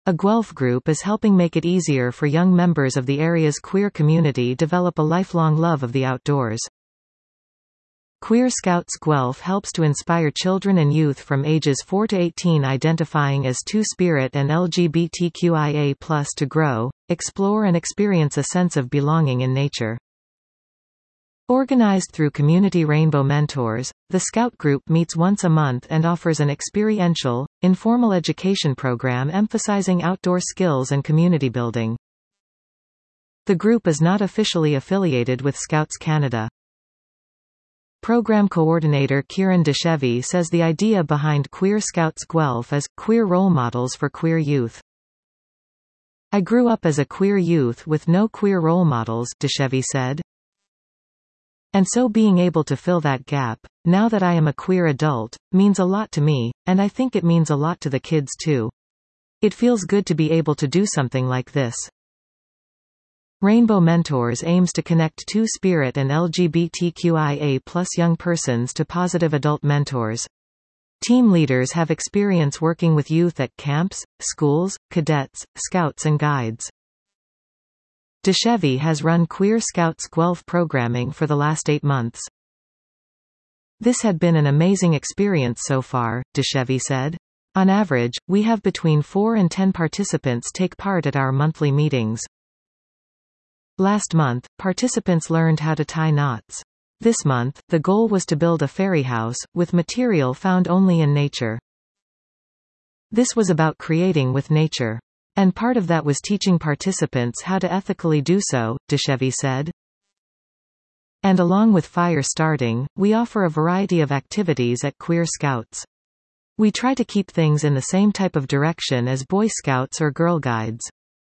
A Guelph group is helping make it easier for young members of the area's queer community develop a lifelong love of the outdoors. Queer Scouts Guelph helps to inspire children and youth from ages 4 to 18 identifying as Two-Spirit and LGBTQIA+ to grow, explore and experience a sense of belonging in nature. Organized through Community Rainbow Mentors, the Scout Group meets once a month and offers an experiential, informal education program emphasizing outdoor skills and community building. The group is not officially affiliated with Scouts Canada. Program coordinator Kieran DeChevy says the idea behind Queer Scouts Guelph is queer role models for queer youth. I grew up as a queer youth with no queer role models, DeChevy said. And so being able to fill that gap, now that I am a queer adult, means a lot to me, and I think it means a lot to the kids too. It feels good to be able to do something like this. Rainbow Mentors aims to connect Two-Spirit and LGBTQIA+ young persons to positive adult mentors. Team leaders have experience working with youth at camps, schools, cadets, scouts and guides. DeChevy has run Queer Scouts Guelph programming for the last 8 months. This had been an amazing experience so far, DeChevy said. On average, we have between 4 and 10 participants take part at our monthly meetings. Last month, participants learned how to tie knots. This month, the goal was to build a fairy house, with material found only in nature. This was about creating with nature. And part of that was teaching participants how to ethically do so, DeChevy said. And along with fire starting, we offer a variety of activities at Queer Scouts. We try to keep things in the same type of direction as Boy Scouts or Girl Guides.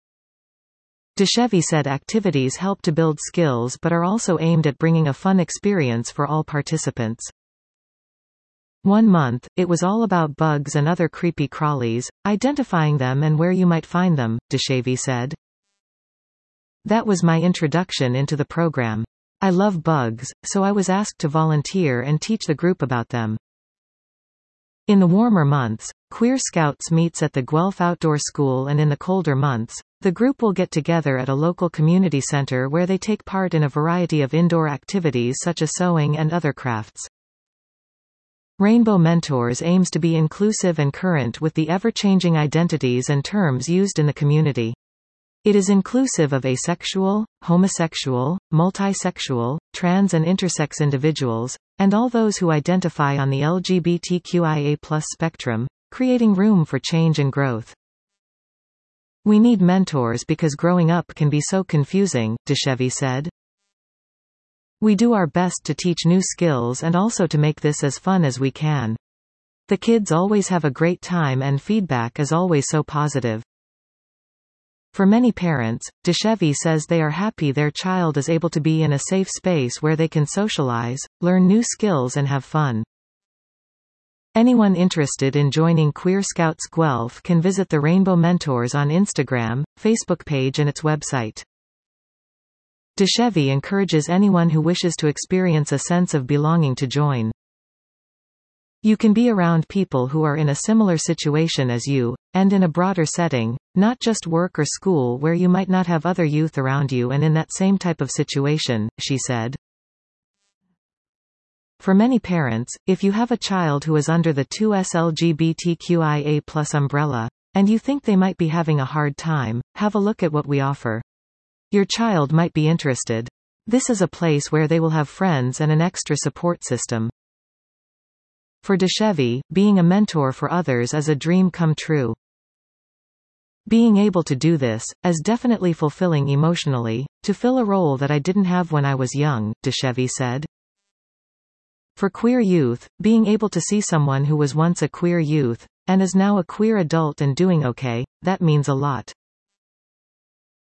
DeChevy said activities help to build skills but are also aimed at bringing a fun experience for all participants. One month, it was all about bugs and other creepy crawlies, identifying them and where you might find them, DeChevy said. That was my introduction into the program. I love bugs, so I was asked to volunteer and teach the group about them. In the warmer months, Queer Scouts meets at the Guelph Outdoor School, and in the colder months, the group will get together at a local community center where they take part in a variety of indoor activities such as sewing and other crafts. Rainbow Mentors aims to be inclusive and current with the ever-changing identities and terms used in the community. It is inclusive of asexual, homosexual, multisexual, trans and intersex individuals, and all those who identify on the LGBTQIA+ spectrum, creating room for change and growth. We need mentors because growing up can be so confusing, DeChevy said. We do our best to teach new skills and also to make this as fun as we can. The kids always have a great time and feedback is always so positive. For many parents, DeChevy says they are happy their child is able to be in a safe space where they can socialize, learn new skills and have fun. Anyone interested in joining Queer Scouts Guelph can visit the Rainbow Mentors on Instagram, Facebook page and its website. DeChevy encourages anyone who wishes to experience a sense of belonging to join. You can be around people who are in a similar situation as you, and in a broader setting, not just work or school where you might not have other youth around you and in that same type of situation, she said. For many parents, if you have a child who is under the 2S LGBTQIA+ umbrella, and you think they might be having a hard time, have a look at what we offer. Your child might be interested. This is a place where they will have friends and an extra support system. For DeChevy, being a mentor for others is a dream come true. Being able to do this is definitely fulfilling emotionally, to fill a role that I didn't have when I was young, DeChevy said. For queer youth, being able to see someone who was once a queer youth, and is now a queer adult and doing okay, that means a lot.